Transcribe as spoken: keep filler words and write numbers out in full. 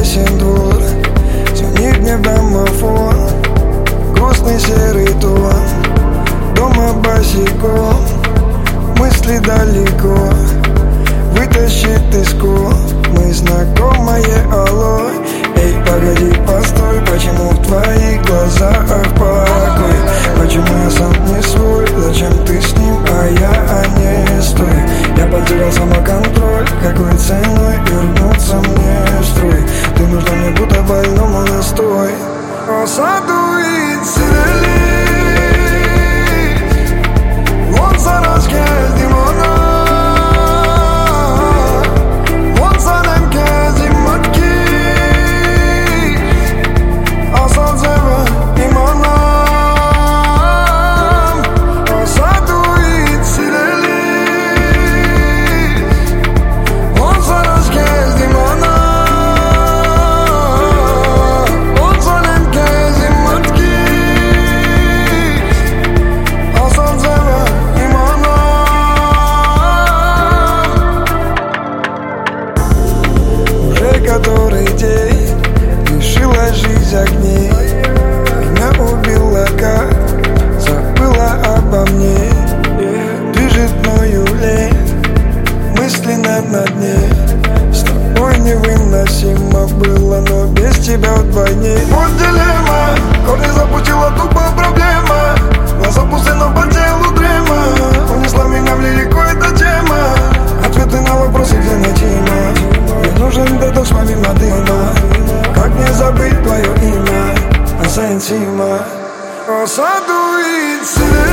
ясен двор, звонит мне домофон, грустный серый тон, дома босиком, мысли далеко, вытащит из ком мы знакомое алло. Эй, погоди, постой, почему в твоих глазах покой? Почему я сам не свой, зачем ты с ним, а я не стой? Я потерял самоконтроль, какой ценой вернуться мне в строй? Ты нужна мне будто больному настой. Осадует сирели, он зараз келдим она. Который день лишила жизнь огней, меня убила, как забыла обо мне. Движет мною лень, мысленно на дне. С тобой невыносимо было, но без тебя вдвойне. Вот дилемма, корни запустила тупо проблема. Глаза пусты, но по телу дрема. Унесла меня в лирику эта тема. Ответы на вопросы, где найти мать. Мне нужен детокс помимо дыма. Как не забыть твое имя, Асентима. Осадует